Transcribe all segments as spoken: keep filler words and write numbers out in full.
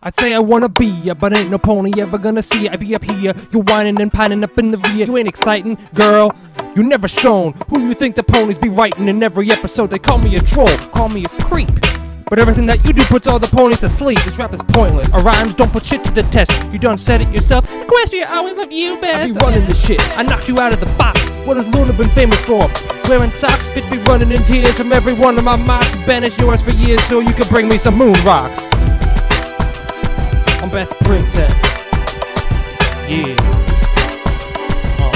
I'd say I wanna be ya, but ain't no pony ever gonna see ya. I be up here, you whining and pining up in the rear. You ain't exciting, girl. You never shown who you think the ponies be writing in every episode. They call me a troll, call me a creep. But everything that you do puts all the ponies to sleep. This rap is pointless. Our rhymes don't put shit to the test. You done said it yourself. Equestria, I always loved you best. I be running this shit. I knocked you out of the box. What has Luna been famous for? Wearing socks, bitch be running in tears from every one of my mocks. Banished yours for years so you can bring me some moon rocks. I'm best princess. Yeah. Uh.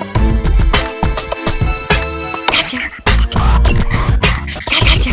Gotcha. Gotcha.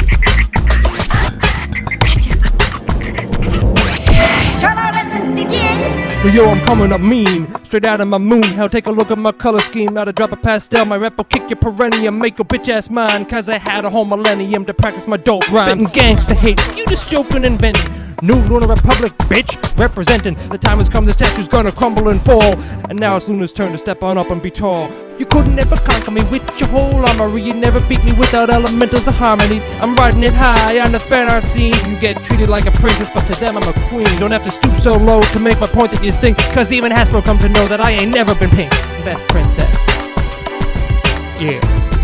Shall our lessons begin? But yo, I'm coming up mean, straight out of my moon. Hell, take a look at my color scheme. Now to drop a pastel, my rep will kick your perennium, make your bitch ass mine. Cause I had a whole millennium to practice my dope rhymes. Spitting gangsta hate, you just joking and inventing. New Lunar Republic, bitch, representing. The time has come, the statue's gonna crumble and fall. And now it's Luna's turn to step on up and be tall. You couldn't ever conquer me with your whole armory. You never beat me without elementals of harmony. I'm riding it high on the fan art scene. You get treated like a princess, but to them I'm a queen. You don't have to stoop so low to make my point that you stink. Cause even Hasbro come to know that I ain't never been pink. Best princess. Yeah.